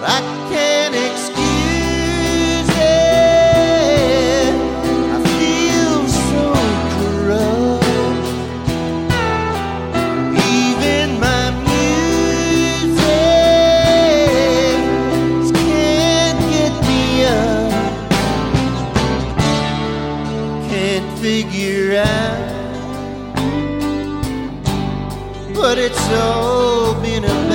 I can't excuse it. I feel so corrupt. Even my music can't get me up. Can't figure out what it's all been about.